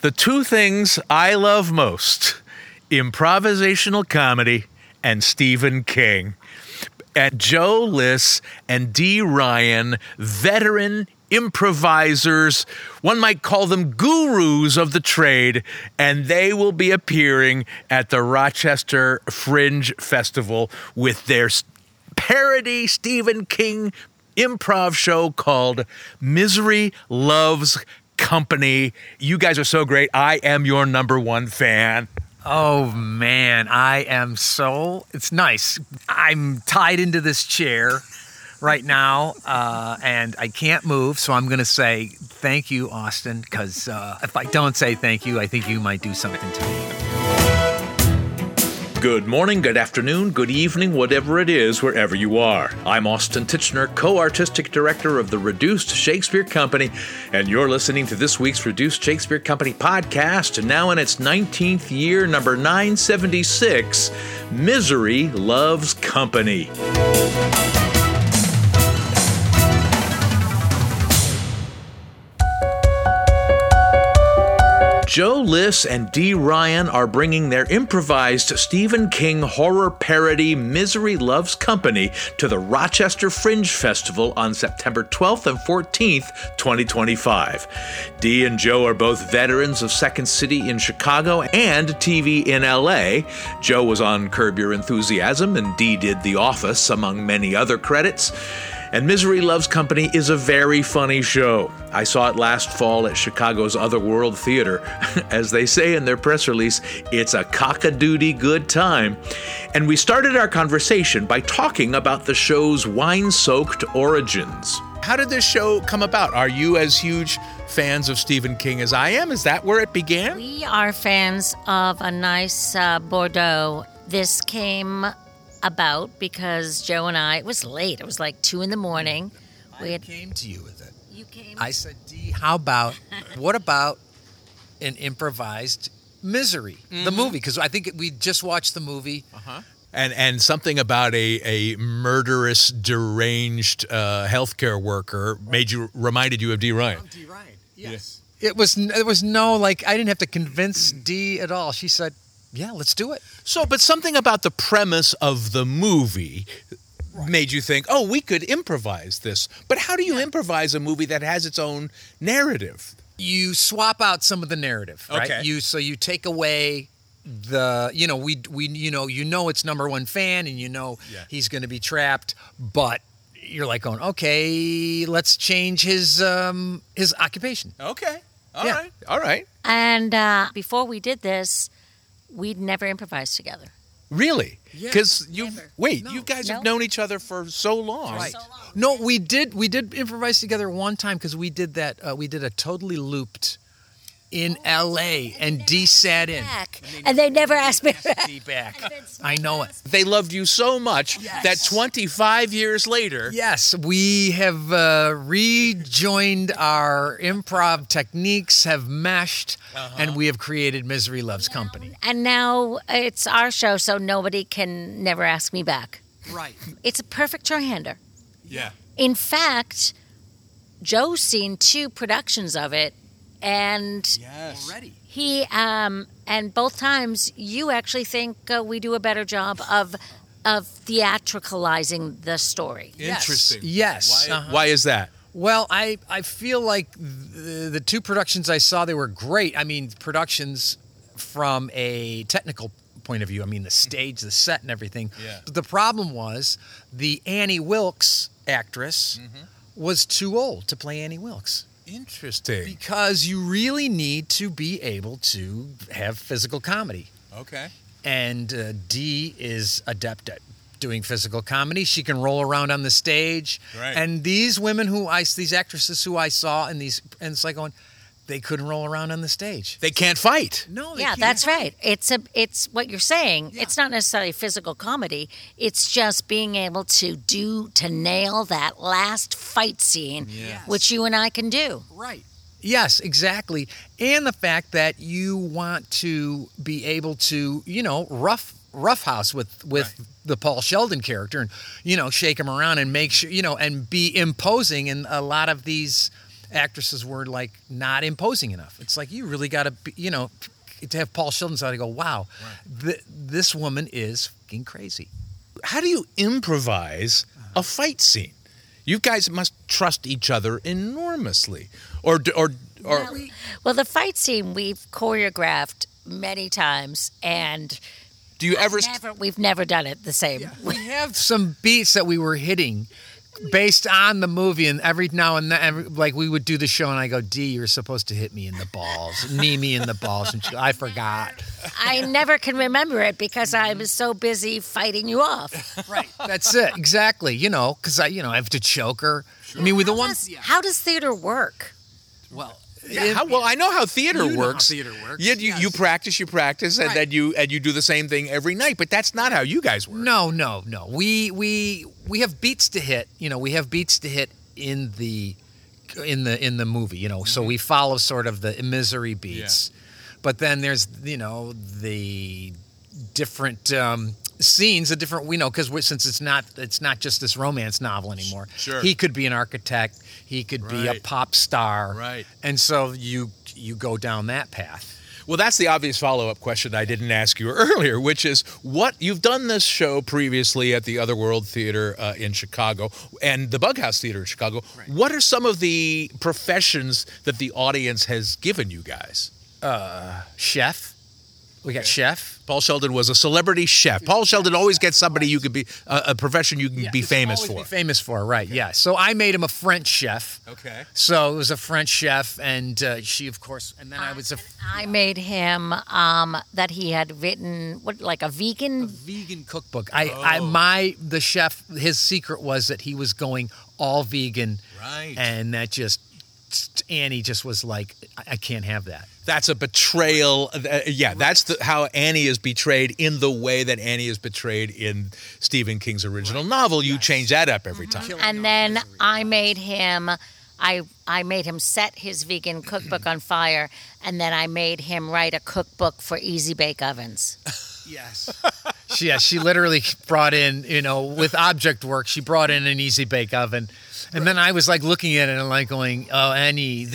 The two things I love most, improvisational comedy and Stephen King. And Joe Liss and Dee Ryan, veteran improvisers, one might call them gurus of the trade, and they will be appearing at the Rochester Fringe Festival with their parody Stephen King improv show called Misery Loves Company. You guys are so great. I am your number one fan. Oh, man, it's nice. I'm tied into this chair right now, and I can't move, so I'm going to say thank you, Austin, because if I don't say thank you, I think you might do something to me. Good morning, good afternoon, good evening, whatever it is, wherever you are. I'm Austin Tichenor, co-artistic director of the Reduced Shakespeare Company, and you're listening to this week's Reduced Shakespeare Company podcast, now in its 19th year, number 976, Misery Loves Company. Joe Liss and Dee Ryan are bringing their improvised Stephen King horror parody Misery Loves Company to the Rochester Fringe Festival on September 12th and 14th, 2025. Dee and Joe are both veterans of Second City in Chicago and TV in LA. Joe was on Curb Your Enthusiasm and Dee did The Office, among many other credits. And Misery Loves Company is a very funny show. I saw it last fall at Chicago's Otherworld Theater. As they say in their press release, it's a cock-a-doodle good time. And we started our conversation by talking about the show's wine-soaked origins. How did this show come about? Are you as huge fans of Stephen King as I am? Is that where it began? We are fans of a nice Bordeaux. This came about because Joe and I, it was late. It was like 2 a.m. I came to you with it. You came? I said, Dee, what about an improvised Misery, the movie? Because I think we just watched the movie. Uh-huh. And something about a murderous, deranged healthcare worker reminded you of Dee Ryan. Oh, Dee Ryan, yes. Yeah. It was no, I didn't have to convince Dee at all. She said, yeah, let's do it. So, but something about the premise of the movie made you think, oh, we could improvise this. But how do you improvise a movie that has its own narrative? You swap out some of the narrative, right? Okay. You take away the, it's number one fan and he's going to be trapped, but you're like going, okay, let's change his occupation. Okay. All right. And before we did this, we'd never improvised together. Really? Yeah. Because you guys No. have known each other for so long. Right. So long. No, we did improvise together one time because we did that. We did a Totally Looped in L.A. and Dee sat in. And they never asked me back. Dee back. I know it. They loved you so much that 25 years later... Yes, we have rejoined our improv techniques, have meshed, and we have created Misery Loves Company. And now it's our show, so nobody can never ask me back. Right. It's a perfect two-hander. Yeah. In fact, Joe's seen 2 productions of it, and Yes. Already. he and both times you actually think we do a better job of theatricalizing the story. Interesting. Yes. Why is that? Well, I feel like the 2 productions I saw, they were great. I mean, productions from a technical point of view. I mean, the stage, the set, and everything. Yeah. But the problem was the Annie Wilkes actress was too old to play Annie Wilkes. Interesting. Because you really need to be able to have physical comedy. Okay. And Dee is adept at doing physical comedy. She can roll around on the stage. Right. And these women these actresses who I saw and it's like going, they couldn't roll around on the stage. They can't fight. No, they Yeah, can't. that's right. It's what you're saying. Yeah. It's not necessarily physical comedy. It's just being able to nail that last fight scene, Yes. which you and I can do. Right. Yes, exactly. And the fact that you want to be able to, roughhouse with the Paul Sheldon character and, shake him around and make sure, and be imposing in a lot of these. actresses were like not imposing enough. It's like you really got to, to have Paul Sheldon side to go, wow, this woman is fucking crazy. How do you improvise a fight scene? You guys must trust each other enormously, or Well, the fight scene we've choreographed many times, and do you ever? We've never done it the same. Yeah. We have some beats that we were hitting based on the movie, and every now and then, like we would do the show, and I go, "D, you're supposed to hit me in the balls, knee me in the balls," and she, I forgot. I never can remember it because I was so busy fighting you off. Right, that's it, exactly. Because I have to choke her. Sure. I mean, with the one. How does theater work? Well. I know how theater works. You You practice, and then you do the same thing every night. But that's not how you guys work. No. We have beats to hit. We have beats to hit in the movie. So we follow sort of the Misery beats, but then there's the different scenes, because since it's not just this romance novel anymore. Sure. He could be an architect. He could be a pop star. Right. And so you go down that path. Well, that's the obvious follow-up question I didn't ask you earlier, which is what you've done this show previously at the Otherworld Theater in Chicago and the Bughouse Theater in Chicago. Right. What are some of the professions that the audience has given you guys? Chef. We got chef. Paul Sheldon was a celebrity chef. Paul Sheldon always gets somebody you could be a profession you can be famous for. Be famous for, right? Okay. Yeah. So I made him a French chef. Okay. So it was a French chef, and she, of course, and then I made him that he had written like a vegan cookbook. The chef, his secret was that he was going all vegan. Right. And that Annie just was like, I can't have that. That's a betrayal. That's how Annie is betrayed in the way that Annie is betrayed in Stephen King's original novel. You change that up every time. And then I made him, I made him set his vegan cookbook on fire, and then I made him write a cookbook for Easy Bake Ovens. Yes. She literally brought in, with object work, she brought in an Easy Bake Oven. And then I was like looking at it and like going, oh, Annie,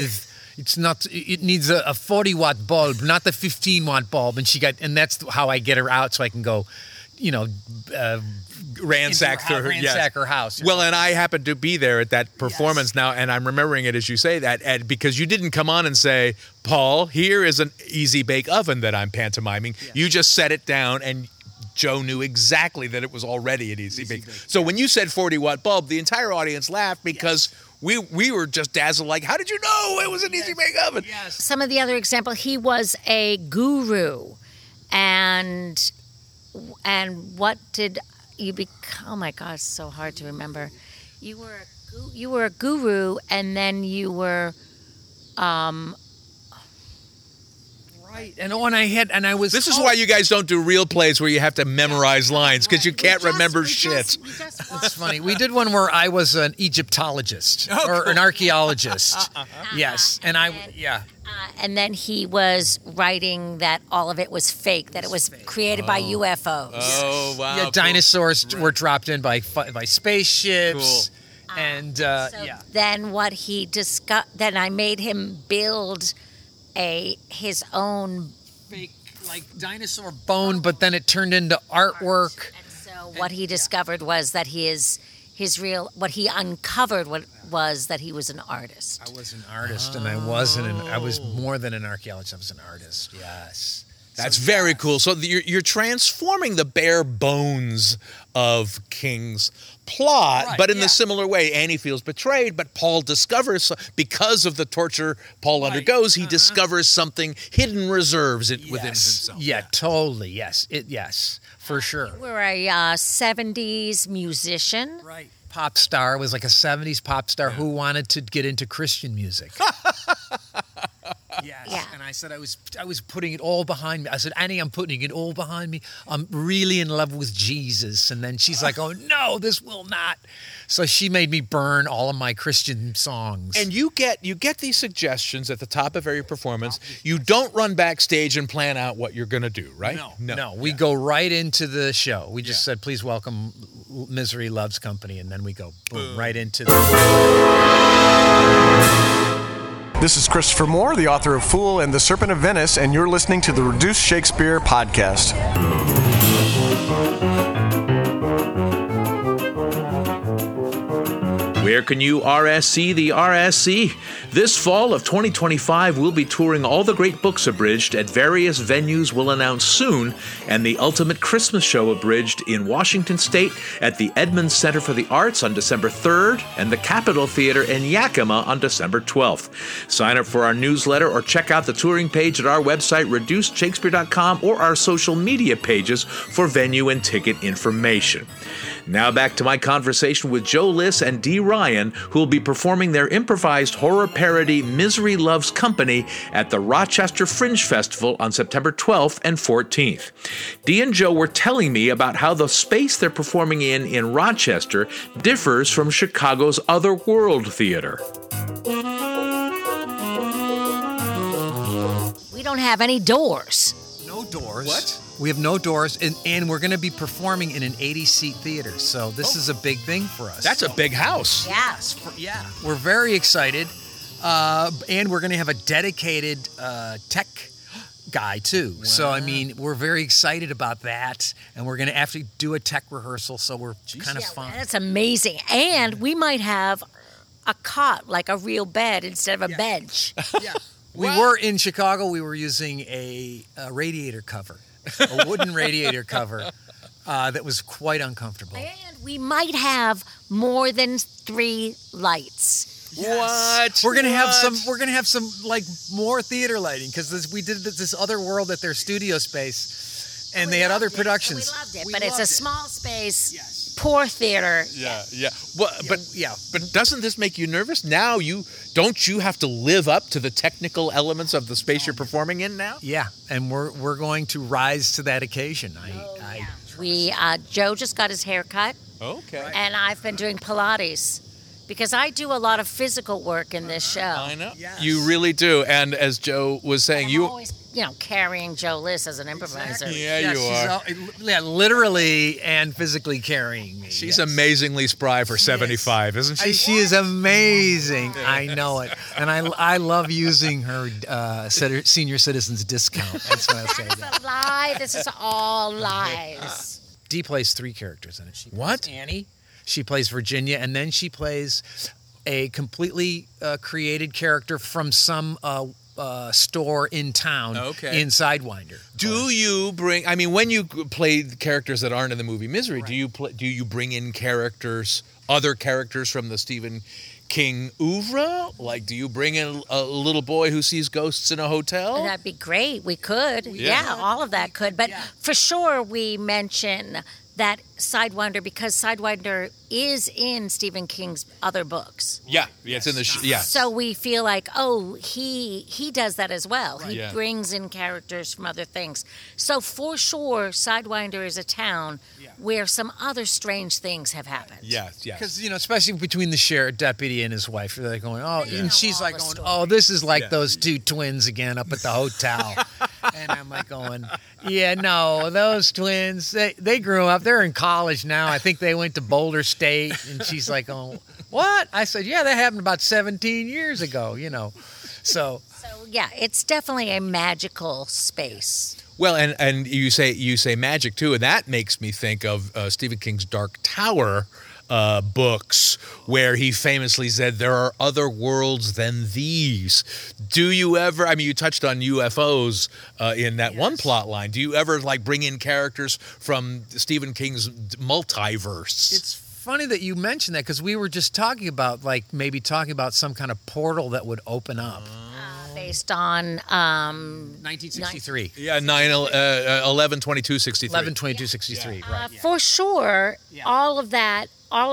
it needs a 40-watt bulb, not the 15-watt bulb. And that's how I get her out so I can go, ransack her house. Well, and I happened to be there at that performance now, and I'm remembering it as you say that, and because you didn't come on and say, Paul, here is an Easy Bake Oven that I'm pantomiming. Yes. You just set it down, and Joe knew exactly that it was already an Easy Bake. So when you said 40-watt bulb, the entire audience laughed because we were just dazzled like, how did you know it was an Easy Bake Oven? Yes. Some of the other examples, he was a guru. And what did you become? Oh my gosh, so hard to remember. You were a guru, and then you were right. And when I was. This is why you guys don't do real plays where you have to memorize lines because you can't remember shit. It's funny. We did one where I was an Egyptologist or an archaeologist. Yes, and and then he was writing that all of it was fake, that it was created by UFOs. Oh, wow. Yeah, dinosaurs were dropped in by spaceships. Cool. And, Then what he discussed, then I made him build his own fake, like dinosaur bone, but then it turned into artwork. And so what he discovered was that what he uncovered was that he was an artist. I was an artist, and I was more than an archaeologist. I was an artist. Yes. That's very cool. So you're transforming the bare bones of King's plot, but in the similar way, Annie feels betrayed, but Paul discovers, because of the torture Paul undergoes, he discovers something, hidden reserves within himself. Yeah, totally. Yes. For sure. You were a 70s musician. Right. Pop star, was like a 70s pop star who wanted to get into Christian music. Yes. Yeah. And I said I was putting it all behind me. I said, Annie, I'm putting it all behind me. I'm really in love with Jesus. And then she's like, oh no, this will not. So she made me burn all of my Christian songs. And you get these suggestions at the top of every performance. You don't run backstage and plan out what you're going to do, right? No. We go right into the show. We just said, please welcome Misery Loves Company. And then we go boom, right into the This is Christopher Moore, the author of Fool and the Serpent of Venice, and you're listening to the Reduced Shakespeare podcast. Where can you RSC the RSC? This fall of 2025, we'll be touring all the great books abridged at various venues we'll announce soon, and the Ultimate Christmas Show abridged in Washington State at the Edmonds Center for the Arts on December 3rd and the Capitol Theater in Yakima on December 12th. Sign up for our newsletter or check out the touring page at our website, reducedshakespeare.com, or our social media pages for venue and ticket information. Now back to my conversation with Joe Liss and Dee Ryan, who will be performing their improvised horror parody Misery Loves Company at the Rochester Fringe Festival on September 12th and 14th. Dee and Joe were telling me about how the space they're performing in Rochester differs from Chicago's Otherworld Theater. We don't have any doors. No doors. What? We have no doors, and we're going to be performing in an 80-seat theater, so this is a big thing for us. That's a big house. Yeah. We're very excited, and we're going to have a dedicated tech guy, too. Wow. So, I mean, we're very excited about that, and we're going to actually do a tech rehearsal, so we're kind of fun. That's amazing. And we might have a cot, like a real bed, instead of a bench. Yeah. We were in Chicago. We were using a radiator cover, a wooden radiator cover that was quite uncomfortable. And we might have more than 3 lights. What? We're gonna have some like more theater lighting because we did this other world at their studio space, and they had other productions. We loved it, but it's a small space. Yes. Poor theater. Yeah. Well, but doesn't this make you nervous? Now don't you have to live up to the technical elements of the space you're performing in now? Yeah, and we're going to rise to that occasion. Joe just got his hair cut. Okay. And I've been doing Pilates because I do a lot of physical work in this show. I know. Yes. You really do. And as Joe was saying, I'm always, carrying Joe Liss as an improviser. Exactly. Yeah, you are. Literally and physically carrying me. She's amazingly spry for 75, isn't she? She is amazing. I know it. And I love using her senior citizens discount. That's what I'll say. That's a lie. This is all lies. Dee plays 3 characters in it. She What? plays Annie. She plays Virginia, and then she plays a completely created character from some store in town in Sidewinder. Do you bring? I mean, when you play characters that aren't in the movie Misery, right. do you bring in other characters from the Stephen King oeuvre? Like, do you bring in a little boy who sees ghosts in a hotel? That'd be great. We could. Yeah, all of that could. But for sure, we mention that Sidewinder because Sidewinder is in Stephen King's other books. Yeah, it's in the So we feel like, he does that as well. Right. He brings in characters from other things. So for sure, Sidewinder is a town where some other strange things have happened. Yes. Because especially between the sheriff deputy and his wife, they're going, and she's like going, this is like those 2 twins again up at the hotel. And I'm like going, no, those twins, they grew up. They're in college now. I think they went to Boulder State. And she's like, what? I said, that happened about 17 years ago, So it's definitely a magical space. Well, and you say magic too, and that makes me think of Stephen King's Dark Tower books, where he famously said there are other worlds than these. Do you ever? I mean, you touched on UFOs in that one plot line. Do you ever bring in characters from Stephen King's multiverse? It's funny that you mentioned that because we were just talking about maybe talking about some kind of portal that would open up. Based on 1963. 11/22/63. 11/22/63. Right. For sure, all of that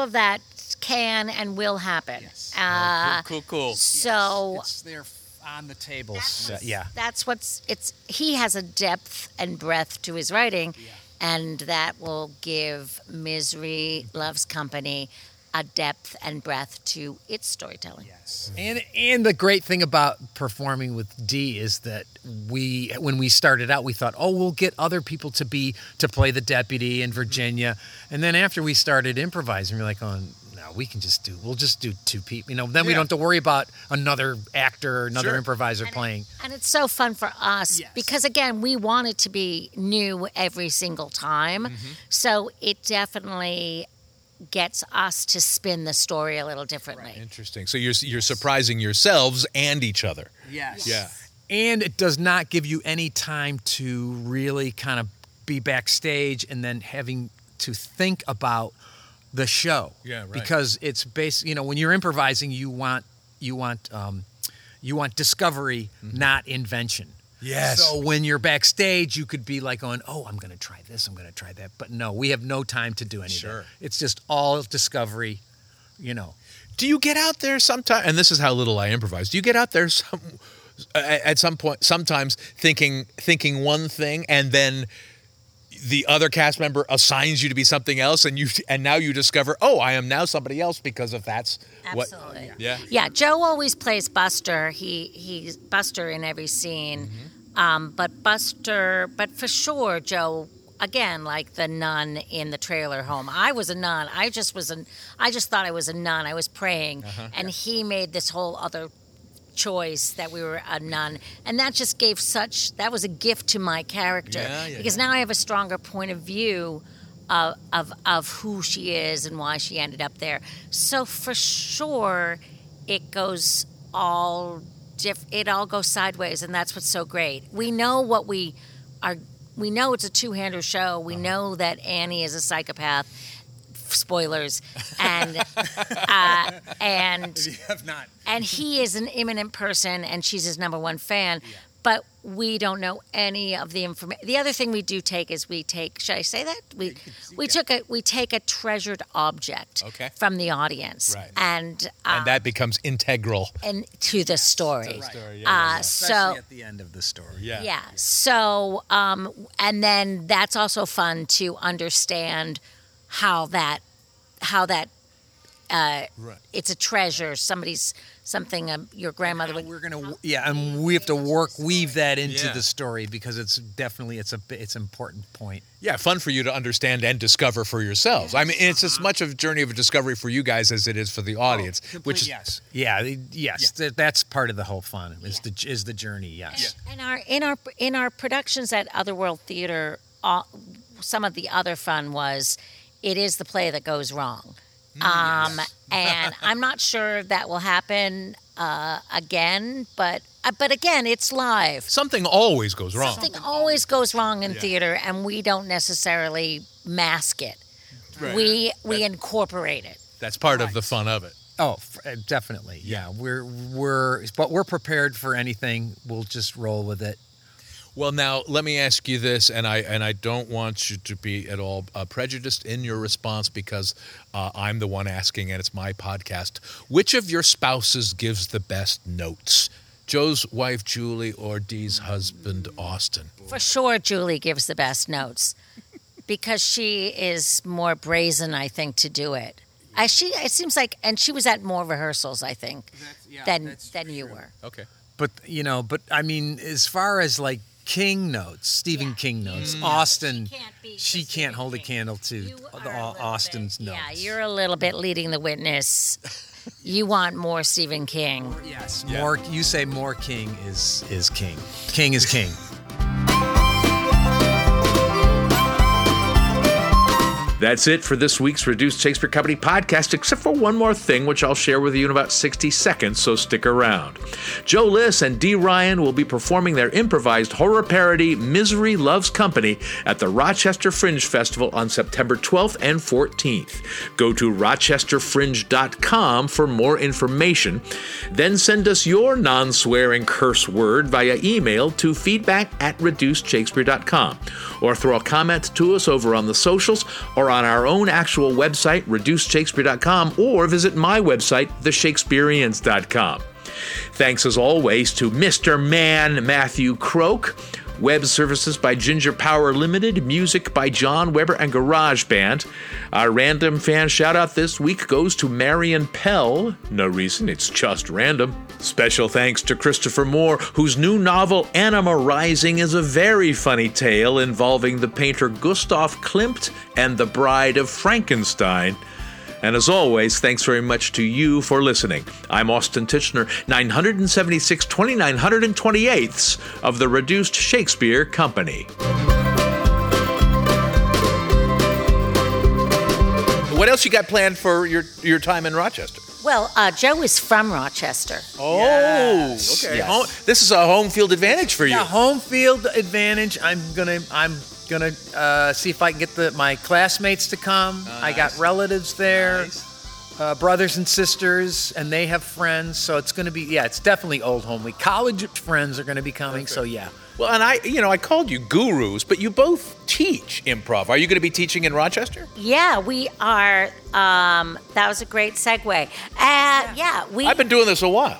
can and will happen. Yes. Cool. So it's there on the table. That's he has a depth and breadth to his writing, and that will give Misery Loves Company a depth and breadth to its storytelling. Yes. And the great thing about performing with Dee is that when we started out, we thought, we'll get other people to play the deputy in Virginia. And then after we started improvising, we're like, we'll just do two people. Then we don't have to worry about another actor or another improviser playing. And it's so fun for us because, again, we want it to be new every single time. So it definitely gets us to spin the story a little differently. Interesting. So you're surprising yourselves and each other. Yes. Yeah. And it does not give you any time to really kind of be backstage and then having to think about the show. Yeah, right. Because it's when you're improvising, you want discovery, not invention. Yes. So when you're backstage, you could be like going, oh, I'm going to try this, I'm going to try that. But no, we have no time to do any of that. It's just all discovery, Do you get out there sometime, and this is how little I improvise, do you get out there at some point, sometimes thinking one thing, and then the other cast member assigns you to be something else, and now you discover, oh, I am now somebody else because of that's Absolutely. what. Yeah. Yeah. Joe always plays Buster. He's Buster in every scene. But for sure, Joe. Again, like the nun in the trailer home. I was a nun. I just thought I was a nun. I was praying, and he made this whole other choice that we were a nun, and that just that was a gift to my character because now I have a stronger point of view of who she is and why she ended up there. So for sure, it goes all it all goes sideways, and that's what's so great. We know what we are. We know it's a two-hander show. We know that Annie is a psychopath. Spoilers, and you have not. And he is an imminent person, and she's his number one fan. Yeah. But we don't know any of the information. The other thing we do take is should I say that? We take a treasured object from the audience, right. and that becomes integral to the story. Especially at the end of the story. Yeah. So and then that's also fun to understand how that it's a treasure, something your grandmother would. We're gonna and we have to weave that into the story because it's definitely it's an important point. Yeah, fun for you to understand and discover for yourselves. I mean, it's as much of a journey of a discovery for you guys as it is for the audience. That's part of the whole fun is the journey. Yes. And in our productions at Otherworld Theater, some of the other fun was. It is the play that goes wrong. And I'm not sure that will happen again, but again, it's live. Something always goes wrong. Something always goes wrong in theater, and we don't necessarily mask it. Right. We incorporate it. That's part of the fun of it. Oh, definitely. Yeah, we're prepared for anything. We'll just roll with it. Well, now, let me ask you this, and I don't want you to be at all prejudiced in your response because I'm the one asking and it's my podcast. Which of your spouses gives the best notes? Joe's wife, Julie, or Dee's husband, Austin? For sure, Julie gives the best notes because she is more brazen, I think, to do it. It seems like, and she was at more rehearsals, I think, than you were. Okay. But I mean, as far as like King notes, Stephen King notes, Austin, she can't hold a candle to Austin's notes. Yeah, you're a little bit leading the witness. You want more Stephen King. Yes, more. You say more King is king. King is king. That's it for this week's Reduced Shakespeare Company podcast, except for one more thing, which I'll share with you in about 60 seconds, so stick around. Joe Liss and Dee Ryan will be performing their improvised horror parody, Misery Loves Company, at the Rochester Fringe Festival on September 12th and 14th. Go to rochesterfringe.com for more information. Then send us your non-swearing curse word via email to feedback@reducedshakespeare.com, or throw a comment to us over on the socials or on our own actual website, reducedshakespeare.com, or visit my website, theshakespeareans.com. Thanks as always to Mr. Man Matthew Croak. Web services by Ginger Power Limited, music by John Weber and GarageBand. Our random fan shout-out this week goes to Marion Pell. No reason, it's just random. Special thanks to Christopher Moore, whose new novel Anima Rising is a very funny tale involving the painter Gustav Klimt and the Bride of Frankenstein. And as always, thanks very much to you for listening. I'm Austin Tichenor, 976 2928ths of the Reduced Shakespeare Company. What else you got planned for your time in Rochester? Well, Joe is from Rochester. Oh, Yes. okay. Yes. This is a home field advantage for you. Yeah, home field advantage. I'm gonna see if I can get my classmates to come. I got relatives there, brothers and sisters, and they have friends. So it's gonna be it's definitely old home week. College friends are gonna be coming. Okay. So yeah. Well, and I called you gurus, but you both teach improv. Are you going to be teaching in Rochester? Yeah, we are. That was a great segue. I've been doing this a while.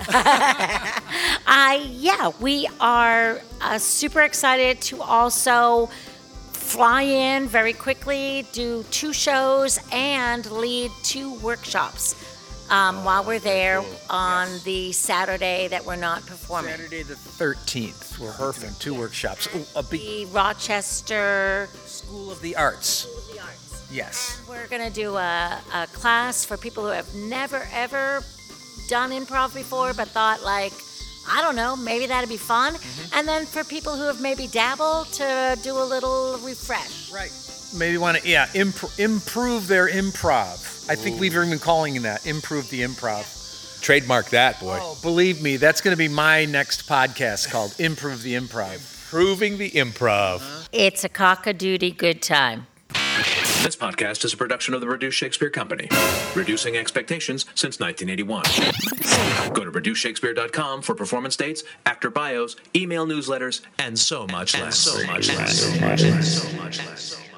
We are super excited to also fly in very quickly, do 2 shows, and lead 2 workshops while we're there on the Saturday that we're not performing. Saturday the 13th, we're hurting 2 workshops. The Rochester School of the Arts. Yes. We're going to do a class for people who have never, ever done improv before, but thought, like, I don't know, maybe that'd be fun. Mm-hmm. And then for people who have maybe dabbled, to do a little refresh. Right. Maybe want to, improve their improv. I think we've even been calling it that, improve the improv. Trademark that, boy. Oh, believe me, that's going to be my next podcast called Improve the Improv. Improving the improv. It's a cock-a-doodle good time. This podcast is a production of the Reduced Shakespeare Company, reducing expectations since 1981. Go to reducedshakespeare.com for performance dates, actor bios, email newsletters, and so much less.